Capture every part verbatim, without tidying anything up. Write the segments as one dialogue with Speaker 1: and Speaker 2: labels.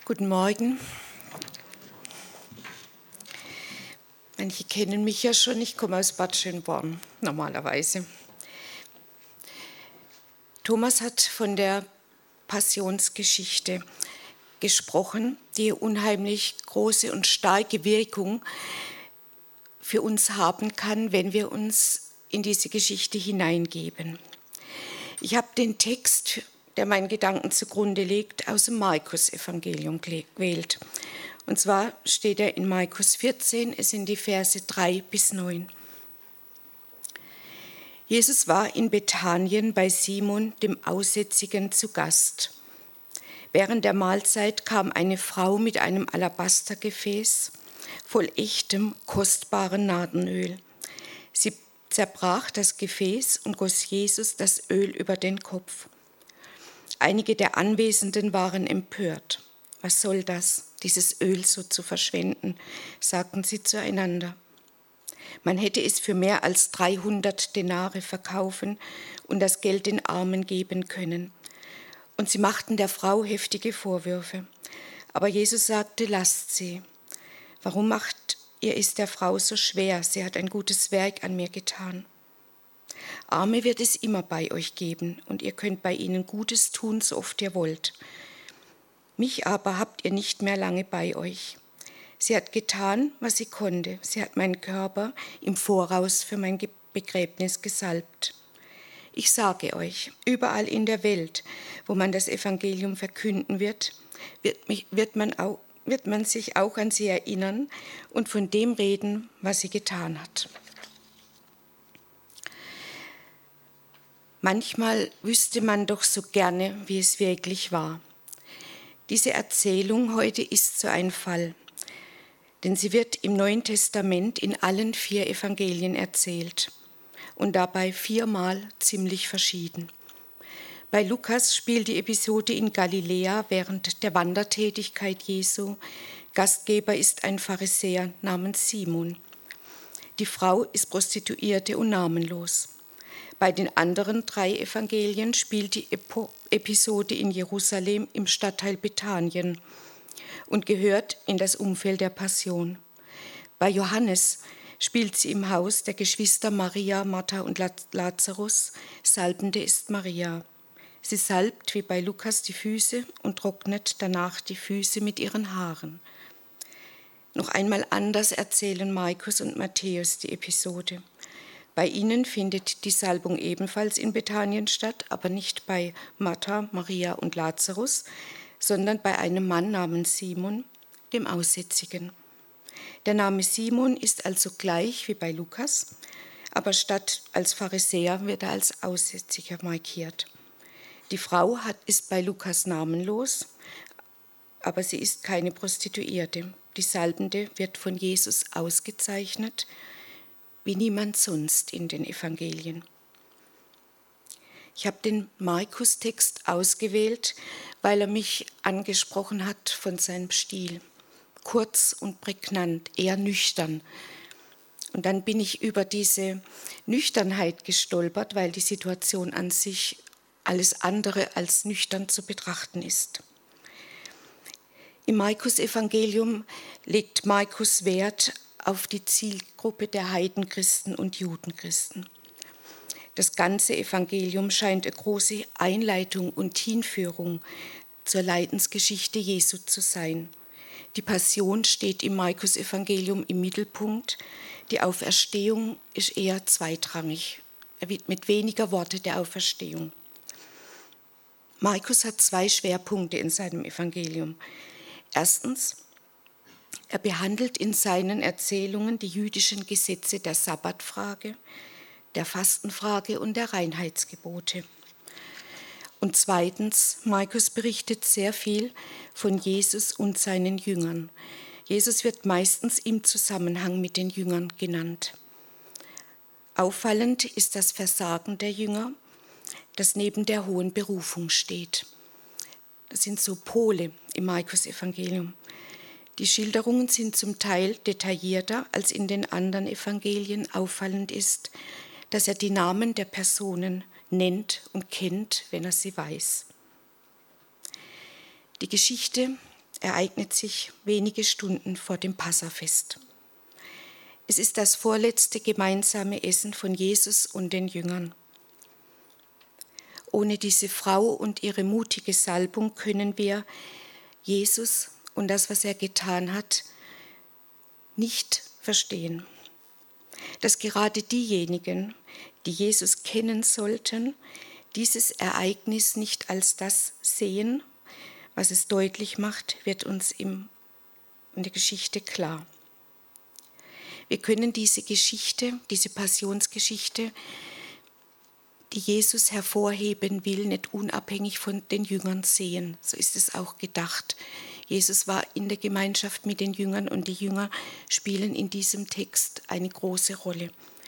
Speaker 1: Guten Morgen. Manche kennen mich ja schon, ich komme aus Bad Schönborn, normalerweise. Thomas hat von der Passionsgeschichte gesprochen, die unheimlich große und starke Wirkung für uns haben kann, wenn wir uns in diese Geschichte hineingeben. Ich habe den Text, der meinen Gedanken zugrunde liegt, aus dem Markus-Evangelium gewählt. Und zwar steht er in Markus vierzehn, es sind die Verse drei bis neun. Jesus war in Bethanien bei Simon, dem Aussätzigen, zu Gast. Während der Mahlzeit kam eine Frau mit einem Alabastergefäß voll echtem, kostbaren Nardenöl. Sie zerbrach das Gefäß und goss Jesus das Öl über den Kopf. Einige der Anwesenden waren empört. Was soll das, dieses Öl so zu verschwenden, sagten sie zueinander. Man hätte es für mehr als dreihundert Denare verkaufen und das Geld den Armen geben können. Und sie machten der Frau heftige Vorwürfe. Aber Jesus sagte, lasst sie. Warum macht ihr es der Frau so schwer? Sie hat ein gutes Werk an mir getan. Arme wird es immer bei euch geben und ihr könnt bei ihnen Gutes tun, so oft ihr wollt. Mich aber habt ihr nicht mehr lange bei euch. Sie hat getan, was sie konnte. Sie hat meinen Körper im Voraus für mein Begräbnis gesalbt. Ich sage euch, überall in der Welt, wo man das Evangelium verkünden wird, wird, mich, wird, man auch, wird man sich auch an sie erinnern und von dem reden, was sie getan hat. Manchmal wüsste man doch so gerne, wie es wirklich war. Diese Erzählung heute ist so ein Fall, denn sie wird im Neuen Testament in allen vier Evangelien erzählt und dabei viermal ziemlich verschieden. Bei Lukas spielt die Episode in Galiläa während der Wandertätigkeit Jesu. Gastgeber ist ein Pharisäer namens Simon. Die Frau ist Prostituierte und namenlos. Bei den anderen drei Evangelien spielt die Epo- Episode in Jerusalem im Stadtteil Bethanien und gehört in das Umfeld der Passion. Bei Johannes spielt sie im Haus der Geschwister Maria, Martha und Lazarus. Salbende ist Maria. Sie salbt wie bei Lukas die Füße und trocknet danach die Füße mit ihren Haaren. Noch einmal anders erzählen Markus und Matthäus die Episode. Bei ihnen findet die Salbung ebenfalls in Bethanien statt, aber nicht bei Martha, Maria und Lazarus, sondern bei einem Mann namens Simon, dem Aussätzigen. Der Name Simon ist also gleich wie bei Lukas, aber statt als Pharisäer wird er als Aussätziger markiert. Die Frau hat, ist bei Lukas namenlos, aber sie ist keine Prostituierte. Die Salbende wird von Jesus ausgezeichnet, wie niemand sonst in den Evangelien. Ich habe den Markus-Text ausgewählt, weil er mich angesprochen hat von seinem Stil. Kurz und prägnant, eher nüchtern. Und dann bin ich über diese Nüchternheit gestolpert, weil die Situation an sich alles andere als nüchtern zu betrachten ist. Im Markus-Evangelium legt Markus Wert auf die Zielgruppe der Heidenchristen und Judenchristen. Das ganze Evangelium scheint eine große Einleitung und Hinführung zur Leidensgeschichte Jesu zu sein. Die Passion steht im Markus-Evangelium im Mittelpunkt. Die Auferstehung ist eher zweitrangig. Er widmet weniger Worte der Auferstehung. Markus hat zwei Schwerpunkte in seinem Evangelium. Erstens, er behandelt in seinen Erzählungen die jüdischen Gesetze der Sabbatfrage, der Fastenfrage und der Reinheitsgebote. Und zweitens, Markus berichtet sehr viel von Jesus und seinen Jüngern. Jesus wird meistens im Zusammenhang mit den Jüngern genannt. Auffallend ist das Versagen der Jünger, das neben der hohen Berufung steht. Das sind so Pole im Markus-Evangelium. Die Schilderungen sind zum Teil detaillierter als in den anderen Evangelien. Auffallend ist, dass er die Namen der Personen nennt und kennt, wenn er sie weiß. Die Geschichte ereignet sich wenige Stunden vor dem Passafest. Es ist das vorletzte gemeinsame Essen von Jesus und den Jüngern. Ohne diese Frau und ihre mutige Salbung können wir Jesus und das, was er getan hat, nicht verstehen. Dass gerade diejenigen, die Jesus kennen sollten, dieses Ereignis nicht als das sehen, was es deutlich macht, wird uns in der Geschichte klar. Wir können diese Geschichte, diese Passionsgeschichte, die Jesus hervorheben will, nicht unabhängig von den Jüngern sehen. So ist es auch gedacht. Jesus war in der Gemeinschaft mit den Jüngern und die Jünger spielen in diesem Text eine große Rolle.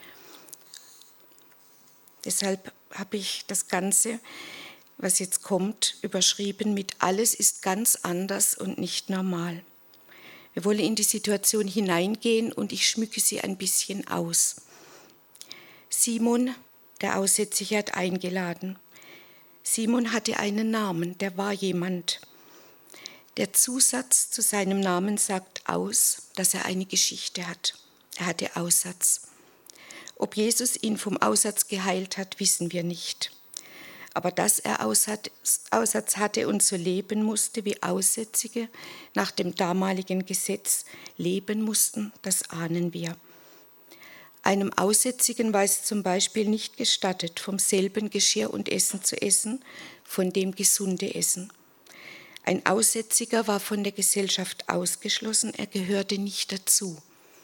Speaker 1: Deshalb habe ich das Ganze, was jetzt kommt, überschrieben mit Alles ist ganz anders und nicht normal. Wir wollen in die Situation hineingehen und ich schmücke sie ein bisschen aus. Simon, der Aussätzige, hat eingeladen. Simon hatte einen Namen, der war jemand. Der Zusatz zu seinem Namen sagt aus, dass er eine Geschichte hat. Er hatte Aussatz. Ob Jesus ihn vom Aussatz geheilt hat, wissen wir nicht. Aber dass er Aussatz hatte und so leben musste, wie Aussätzige nach dem damaligen Gesetz leben mussten, das ahnen wir. Einem Aussätzigen war es zum Beispiel nicht gestattet, vom selben Geschirr und Essen zu essen, von dem Gesunde essen. Ein Aussätziger war von der Gesellschaft ausgeschlossen, er gehörte nicht dazu.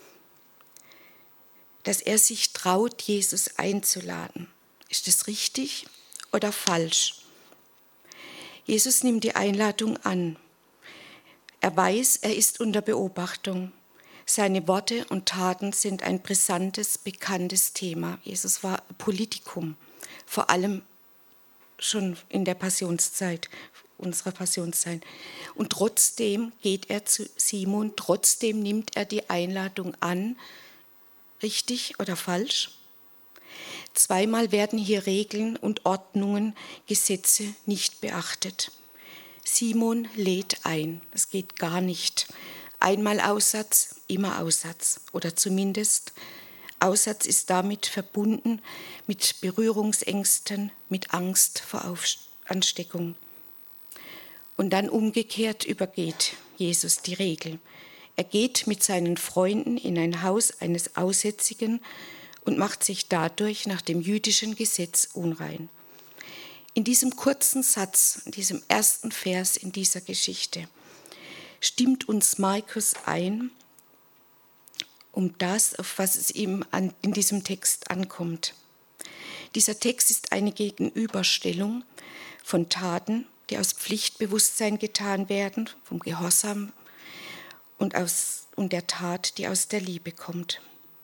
Speaker 1: Dass er sich traut, Jesus einzuladen, ist das richtig oder falsch? Jesus nimmt die Einladung an. Er weiß, er ist unter Beobachtung. Seine Worte und Taten sind ein brisantes, bekanntes Thema. Jesus war Politikum, vor allem schon in der Passionszeit, unserer Passionszeit. Und trotzdem geht er zu Simon, trotzdem nimmt er die Einladung an. Richtig oder falsch? Zweimal werden hier Regeln und Ordnungen, Gesetze nicht beachtet. Simon lädt ein, das geht gar nicht. Einmal Aussatz, immer Aussatz. Oder zumindest Aussatz ist damit verbunden mit Berührungsängsten, mit Angst vor Ansteckung. Und dann umgekehrt übergeht Jesus die Regel. Er geht mit seinen Freunden in ein Haus eines Aussätzigen und macht sich dadurch nach dem jüdischen Gesetz unrein. In diesem kurzen Satz, in diesem ersten Vers in dieser Geschichte, stimmt uns Markus ein, um das, auf was es ihm an, in diesem Text ankommt. Dieser Text ist eine Gegenüberstellung von Taten, die aus Pflichtbewusstsein getan werden, vom Gehorsam und, aus, und der Tat, die aus der Liebe kommt.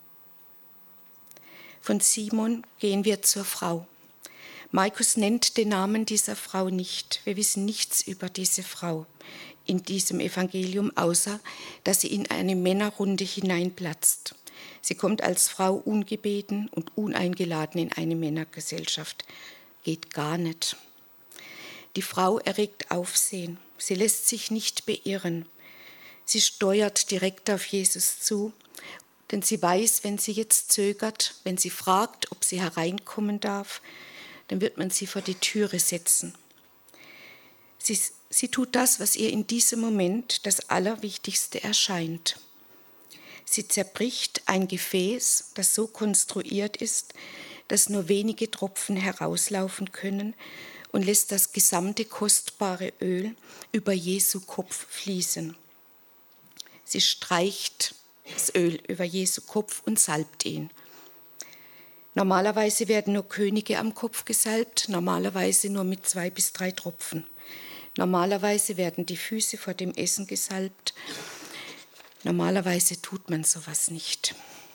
Speaker 1: Von Simon gehen wir zur Frau. Markus nennt den Namen dieser Frau nicht. Wir wissen nichts über diese Frau in diesem Evangelium, außer dass sie in eine Männerrunde hineinplatzt. Sie kommt als Frau ungebeten und uneingeladen in eine Männergesellschaft. Geht gar nicht. Die Frau erregt Aufsehen. Sie lässt sich nicht beirren. Sie steuert direkt auf Jesus zu, denn sie weiß, wenn sie jetzt zögert, wenn sie fragt, ob sie hereinkommen darf, dann wird man sie vor die Türe setzen. Sie, sie tut das, was ihr in diesem Moment das Allerwichtigste erscheint. Sie zerbricht ein Gefäß, das so konstruiert ist, dass nur wenige Tropfen herauslaufen können, und lässt das gesamte kostbare Öl über Jesu Kopf fließen. Sie streicht das Öl über Jesu Kopf und salbt ihn. Normalerweise werden nur Könige am Kopf gesalbt, normalerweise nur mit zwei bis drei Tropfen. Normalerweise werden die Füße vor dem Essen gesalbt. Normalerweise tut man sowas nicht.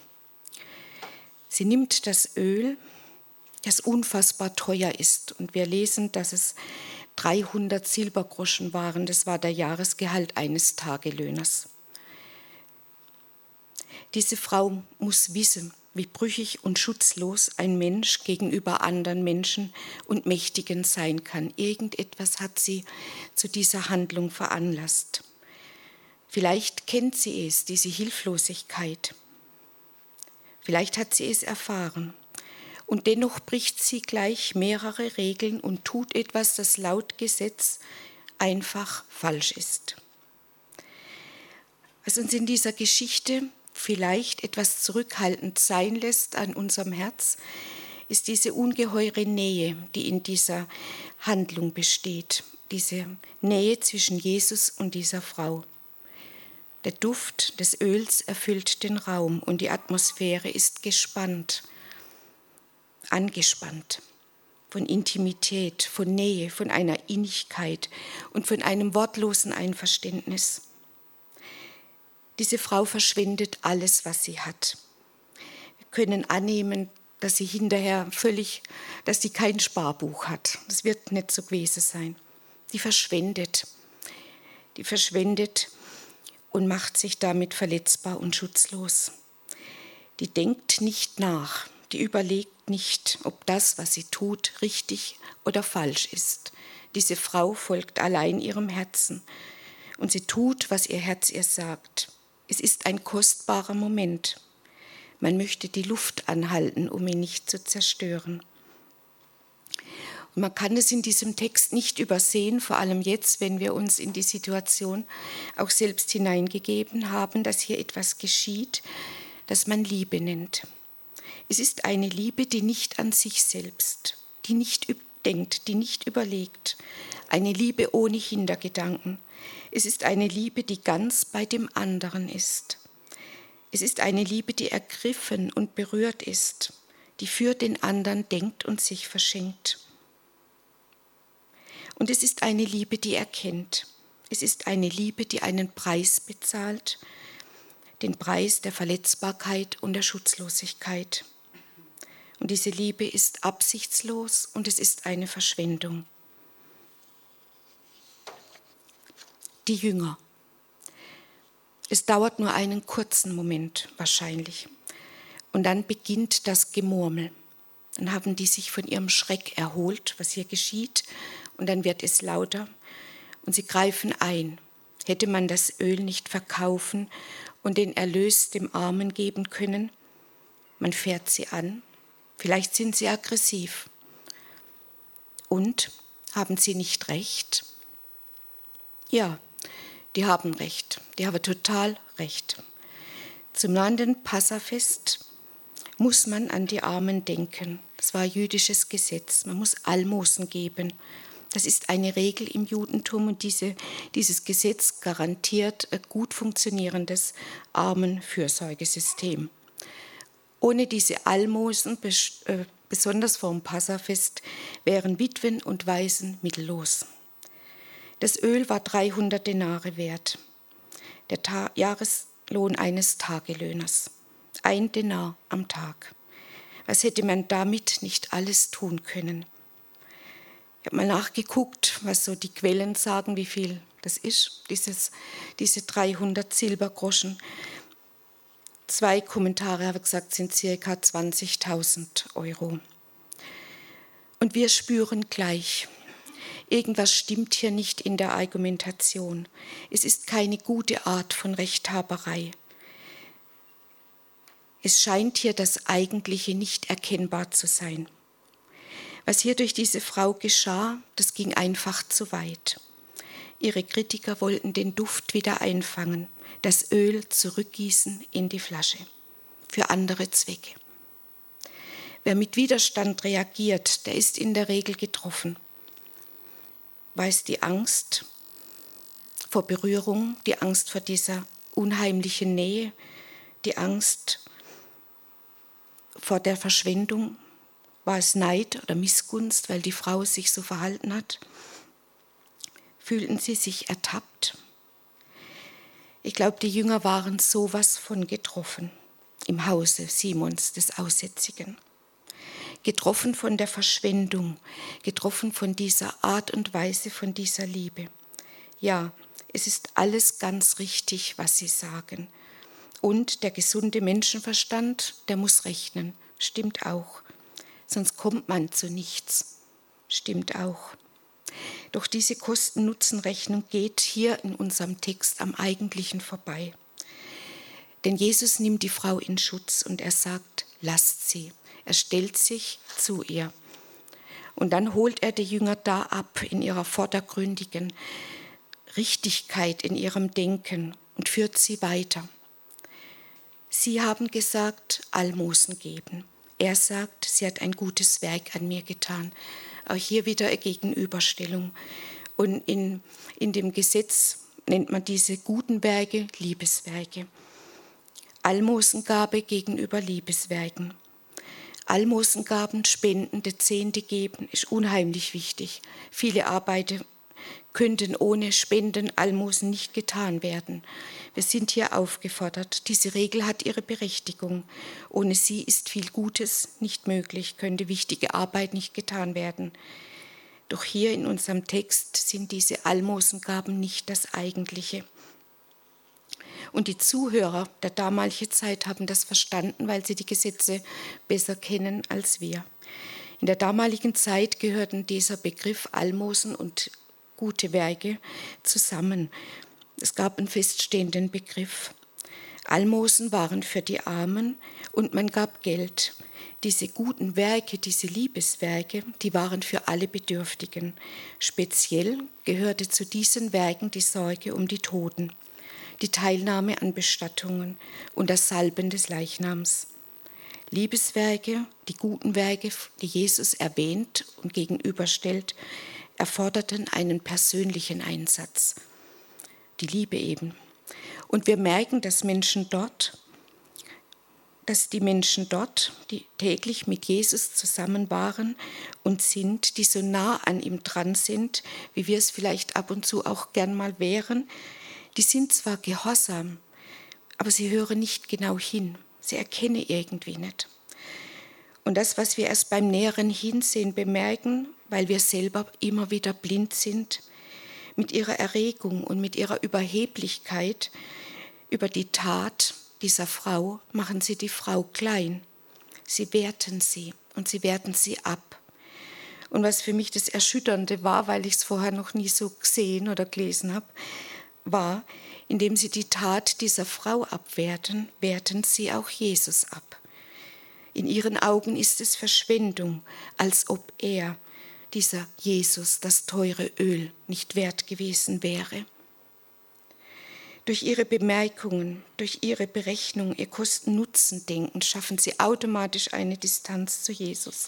Speaker 1: Sie nimmt das Öl, das unfassbar teuer ist, und wir lesen, dass es dreihundert Silbergroschen waren. Das war der Jahresgehalt eines Tagelöhners. Diese Frau muss wissen, wie brüchig und schutzlos ein Mensch gegenüber anderen Menschen und Mächtigen sein kann. Irgendetwas hat sie zu dieser Handlung veranlasst. Vielleicht kennt sie es, diese Hilflosigkeit. Vielleicht hat sie es erfahren. Und dennoch bricht sie gleich mehrere Regeln und tut etwas, das laut Gesetz einfach falsch ist. Was uns in dieser Geschichte vielleicht etwas zurückhaltend sein lässt an unserem Herz, ist diese ungeheure Nähe, die in dieser Handlung besteht. Diese Nähe zwischen Jesus und dieser Frau. Der Duft des Öls erfüllt den Raum und die Atmosphäre ist gespannt, angespannt. Von Intimität, von Nähe, von einer Innigkeit und von einem wortlosen Einverständnis. Diese Frau verschwendet alles, was sie hat. Wir können annehmen, dass sie hinterher völlig, dass sie kein Sparbuch hat. Das wird nicht so gewesen sein. Die verschwendet, die verschwendet und macht sich damit verletzbar und schutzlos. Die denkt nicht nach, die überlegt nicht, ob das, was sie tut, richtig oder falsch ist. Diese Frau folgt allein ihrem Herzen und sie tut, was ihr Herz ihr sagt. Es ist ein kostbarer Moment. Man möchte die Luft anhalten, um ihn nicht zu zerstören. Und man kann es in diesem Text nicht übersehen, vor allem jetzt, wenn wir uns in die Situation auch selbst hineingegeben haben, dass hier etwas geschieht, das man Liebe nennt. Es ist eine Liebe, die nicht an sich selbst, die nicht denkt, die nicht überlegt. Eine Liebe ohne Hintergedanken. Es ist eine Liebe, die ganz bei dem anderen ist. Es ist eine Liebe, die ergriffen und berührt ist, die für den anderen denkt und sich verschenkt. Und es ist eine Liebe, die erkennt. Es ist eine Liebe, die einen Preis bezahlt, den Preis der Verletzbarkeit und der Schutzlosigkeit. Und diese Liebe ist absichtslos und es ist eine Verschwendung. Die Jünger. Es dauert nur einen kurzen Moment wahrscheinlich. Und dann beginnt das Gemurmel. Dann haben die sich von ihrem Schreck erholt, was hier geschieht. Und dann wird es lauter und sie greifen ein. Hätte man das Öl nicht verkaufen und den Erlös dem Armen geben können? Man fährt sie an. Vielleicht sind sie aggressiv. Und haben sie nicht recht? Ja, die haben recht. Die haben total recht. Zum nahenden Passafest muss man an die Armen denken. Das war jüdisches Gesetz. Man muss Almosen geben. Das ist eine Regel im Judentum und diese, dieses Gesetz garantiert ein gut funktionierendes Armenfürsorgesystem. Ohne diese Almosen, besonders vor dem Passafest, wären Witwen und Waisen mittellos. Das Öl war dreihundert Denare wert, der Ta- Jahreslohn eines Tagelöhners. Ein Denar am Tag. Was hätte man damit nicht alles tun können? Ich habe mal nachgeguckt, was so die Quellen sagen, wie viel das ist, dieses, diese dreihundert Silbergroschen. Zwei Kommentare haben gesagt, sind circa zwanzigtausend Euro. Und wir spüren gleich, irgendwas stimmt hier nicht in der Argumentation. Es ist keine gute Art von Rechthaberei. Es scheint hier das Eigentliche nicht erkennbar zu sein. Was hier durch diese Frau geschah, das ging einfach zu weit. Ihre Kritiker wollten den Duft wieder einfangen, das Öl zurückgießen in die Flasche, für andere Zwecke. Wer mit Widerstand reagiert, der ist in der Regel getroffen. Weiß die Angst vor Berührung, die Angst vor dieser unheimlichen Nähe, die Angst vor der Verschwendung. War es Neid oder Missgunst, weil die Frau sich so verhalten hat? Fühlten sie sich ertappt? Ich glaube, die Jünger waren sowas von getroffen im Hause Simons des Aussätzigen. Getroffen von der Verschwendung, getroffen von dieser Art und Weise, von dieser Liebe. Ja, es ist alles ganz richtig, was sie sagen. Und der gesunde Menschenverstand, der muss rechnen, stimmt auch. Sonst kommt man zu nichts. Stimmt auch. Doch diese Kosten-Nutzen-Rechnung geht hier in unserem Text am Eigentlichen vorbei. Denn Jesus nimmt die Frau in Schutz und er sagt, lasst sie. Er stellt sich zu ihr. Und dann holt er die Jünger da ab in ihrer vordergründigen Richtigkeit, in ihrem Denken und führt sie weiter. Sie haben gesagt, Almosen geben. Er sagt, sie hat ein gutes Werk an mir getan. Auch hier wieder eine Gegenüberstellung. Und in, in dem Gesetz nennt man diese guten Werke Liebeswerke. Almosengabe gegenüber Liebeswerken. Almosengaben, spendende Zehnte geben, ist unheimlich wichtig. Viele Arbeiten könnten ohne Spenden, Almosen nicht getan werden. Wir sind hier aufgefordert. Diese Regel hat ihre Berechtigung. Ohne sie ist viel Gutes nicht möglich, könnte wichtige Arbeit nicht getan werden. Doch hier in unserem Text sind diese Almosengaben nicht das Eigentliche. Und die Zuhörer der damaligen Zeit haben das verstanden, weil sie die Gesetze besser kennen als wir. In der damaligen Zeit gehörten dieser Begriff Almosen und gute Werke zusammen. Es gab einen feststehenden Begriff. Almosen waren für die Armen und man gab Geld. Diese guten Werke, diese Liebeswerke, die waren für alle Bedürftigen. Speziell gehörte zu diesen Werken die Sorge um die Toten, die Teilnahme an Bestattungen und das Salben des Leichnams. Liebeswerke, die guten Werke, die Jesus erwähnt und gegenüberstellt, erforderten einen persönlichen Einsatz. Die Liebe eben. Und wir merken, dass Menschen dort, dass die Menschen dort, die täglich mit Jesus zusammen waren und sind, die so nah an ihm dran sind, wie wir es vielleicht ab und zu auch gern mal wären, die sind zwar gehorsam, aber sie hören nicht genau hin. Sie erkennen irgendwie nicht. Und das, was wir erst beim näheren Hinsehen bemerken, weil wir selber immer wieder blind sind, mit ihrer Erregung und mit ihrer Überheblichkeit über die Tat dieser Frau machen sie die Frau klein. Sie werten sie und sie werten sie ab. Und was für mich das Erschütternde war, weil ich es vorher noch nie so gesehen oder gelesen habe, war, indem sie die Tat dieser Frau abwerten, werten sie auch Jesus ab. In ihren Augen ist es Verschwendung, als ob er, dieser Jesus, das teure Öl nicht wert gewesen wäre. Durch ihre Bemerkungen, durch ihre Berechnung, ihr Kosten-Nutzen-Denken schaffen sie automatisch eine Distanz zu Jesus.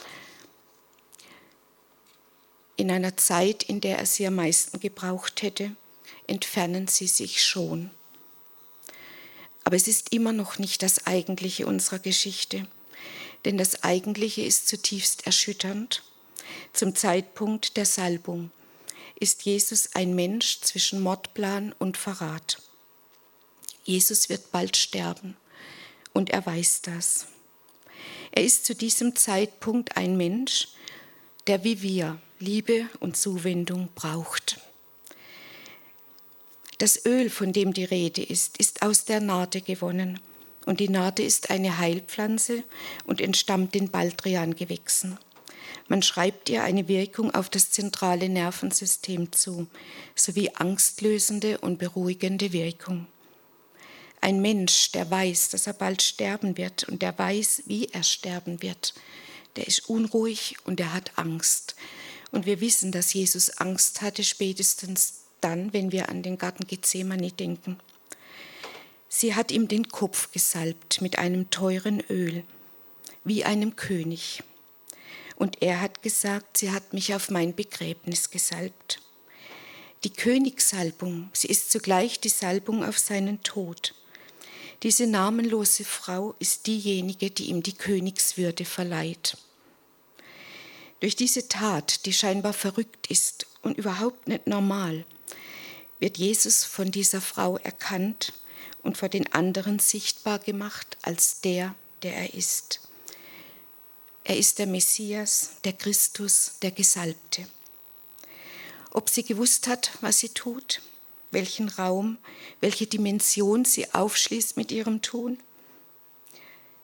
Speaker 1: In einer Zeit, in der er sie am meisten gebraucht hätte, entfernen sie sich schon. Aber es ist immer noch nicht das Eigentliche unserer Geschichte, denn das Eigentliche ist zutiefst erschütternd. Zum Zeitpunkt der Salbung ist Jesus ein Mensch zwischen Mordplan und Verrat. Jesus wird bald sterben und er weiß das. Er ist zu diesem Zeitpunkt ein Mensch, der wie wir Liebe und Zuwendung braucht. Das Öl, von dem die Rede ist, ist aus der Narde gewonnen. Und die Narde ist eine Heilpflanze und entstammt den Baldrian-Gewächsen. Man schreibt ihr eine Wirkung auf das zentrale Nervensystem zu, sowie angstlösende und beruhigende Wirkung. Ein Mensch, der weiß, dass er bald sterben wird und der weiß, wie er sterben wird, der ist unruhig und er hat Angst. Und wir wissen, dass Jesus Angst hatte, spätestens dann, wenn wir an den Garten Gethsemane denken. Sie hat ihm den Kopf gesalbt mit einem teuren Öl, wie einem König. Und er hat gesagt, sie hat mich auf mein Begräbnis gesalbt. Die Königssalbung, sie ist zugleich die Salbung auf seinen Tod. Diese namenlose Frau ist diejenige, die ihm die Königswürde verleiht. Durch diese Tat, die scheinbar verrückt ist und überhaupt nicht normal, wird Jesus von dieser Frau erkannt und vor den anderen sichtbar gemacht als der, der er ist. Er ist der Messias, der Christus, der Gesalbte. Ob sie gewusst hat, was sie tut, welchen Raum, welche Dimension sie aufschließt mit ihrem Tun?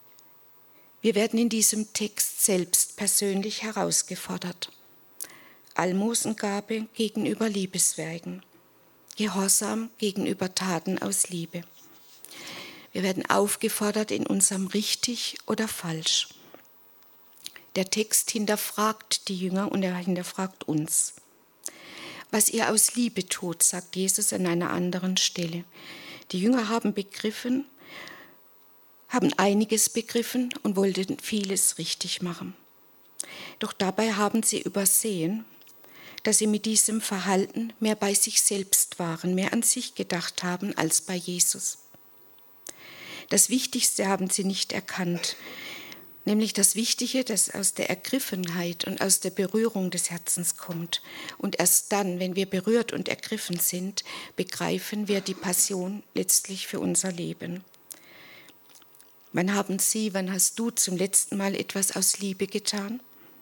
Speaker 1: Wir werden in diesem Text selbst persönlich herausgefordert. Almosengabe gegenüber Liebeswerken, Gehorsam gegenüber Taten aus Liebe. Wir werden aufgefordert in unserem richtig oder falsch. Der Text hinterfragt die Jünger und er hinterfragt uns. Was ihr aus Liebe tut, sagt Jesus an einer anderen Stelle. Die Jünger haben begriffen, haben einiges begriffen und wollten vieles richtig machen. Doch dabei haben sie übersehen, dass sie mit diesem Verhalten mehr bei sich selbst waren, mehr an sich gedacht haben als bei Jesus. Das Wichtigste haben sie nicht erkannt, nämlich das Wichtige, das aus der Ergriffenheit und aus der Berührung des Herzens kommt. Und erst dann, wenn wir berührt und ergriffen sind, begreifen wir die Passion letztlich für unser Leben. Wann haben Sie, wann hast du zum letzten Mal etwas aus Liebe getan?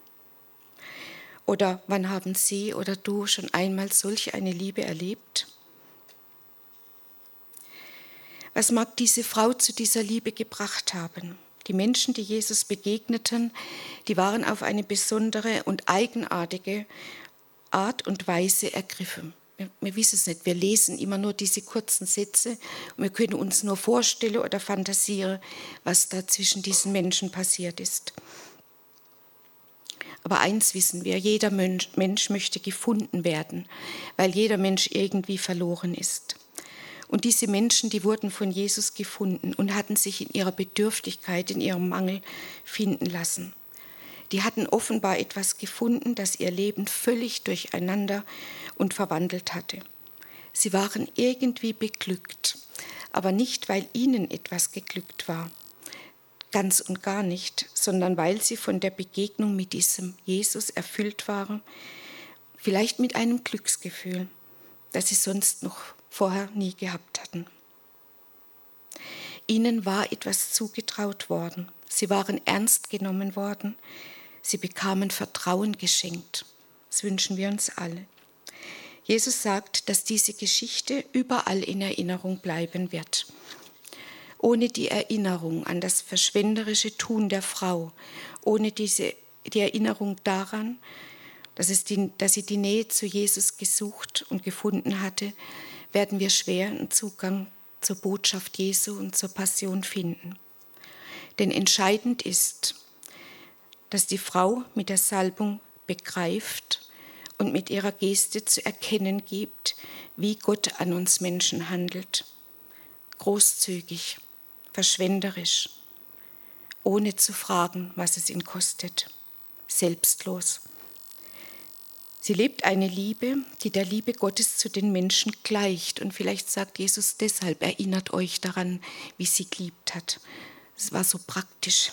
Speaker 1: Oder wann haben Sie oder du schon einmal solch eine Liebe erlebt? Was mag diese Frau zu dieser Liebe gebracht haben? Die Menschen, die Jesus begegneten, die waren auf eine besondere und eigenartige Art und Weise ergriffen. Wir, wir wissen es nicht, wir lesen immer nur diese kurzen Sätze und wir können uns nur vorstellen oder fantasieren, was da zwischen diesen Menschen passiert ist. Aber eins wissen wir, jeder Mensch, Mensch möchte gefunden werden, weil jeder Mensch irgendwie verloren ist. Und diese Menschen, die wurden von Jesus gefunden und hatten sich in ihrer Bedürftigkeit, in ihrem Mangel finden lassen. Die hatten offenbar etwas gefunden, das ihr Leben völlig durcheinander und verwandelt hatte. Sie waren irgendwie beglückt, aber nicht, weil ihnen etwas geglückt war. Ganz und gar nicht, sondern weil sie von der Begegnung mit diesem Jesus erfüllt waren, vielleicht mit einem Glücksgefühl, das sie sonst noch vorher nie gehabt hatten. Ihnen war etwas zugetraut worden, sie waren ernst genommen worden, sie bekamen Vertrauen geschenkt. Das wünschen wir uns alle. Jesus sagt, dass diese Geschichte überall in Erinnerung bleiben wird. Ohne die Erinnerung an das verschwenderische Tun der Frau, ohne diese, die Erinnerung daran, dass, es die, dass sie die Nähe zu Jesus gesucht und gefunden hatte, werden wir schwer einen Zugang zur Botschaft Jesu und zur Passion finden. Denn entscheidend ist, dass die Frau mit der Salbung begreift und mit ihrer Geste zu erkennen gibt, wie Gott an uns Menschen handelt. Großzügig, verschwenderisch, ohne zu fragen, was es ihn kostet, selbstlos. Sie lebt eine Liebe, die der Liebe Gottes zu den Menschen gleicht. Und vielleicht sagt Jesus deshalb, erinnert euch daran, wie sie geliebt hat. Es war so praktisch.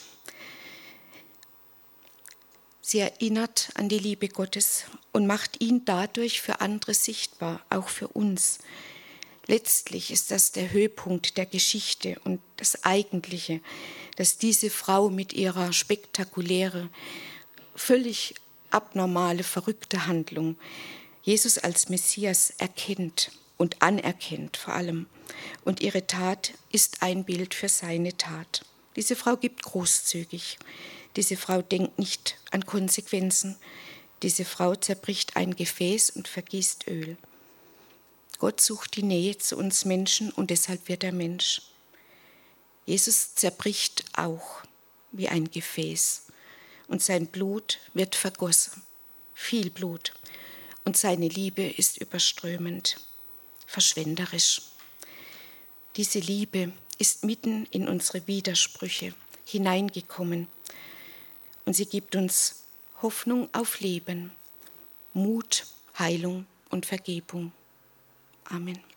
Speaker 1: Sie erinnert an die Liebe Gottes und macht ihn dadurch für andere sichtbar, auch für uns. Letztlich ist das der Höhepunkt der Geschichte und das Eigentliche, dass diese Frau mit ihrer spektakulären, völlig abnormale, verrückte Handlung Jesus als Messias erkennt und anerkennt vor allem. Und ihre Tat ist ein Bild für seine Tat. Diese Frau gibt großzügig. Diese Frau denkt nicht an Konsequenzen. Diese Frau zerbricht ein Gefäß und vergießt Öl. Gott sucht die Nähe zu uns Menschen und deshalb wird er Mensch. Jesus zerbricht auch wie ein Gefäß und sein Blut wird vergossen, viel Blut, und seine Liebe ist überströmend, verschwenderisch. Diese Liebe ist mitten in unsere Widersprüche hineingekommen und sie gibt uns Hoffnung auf Leben, Mut, Heilung und Vergebung. Amen.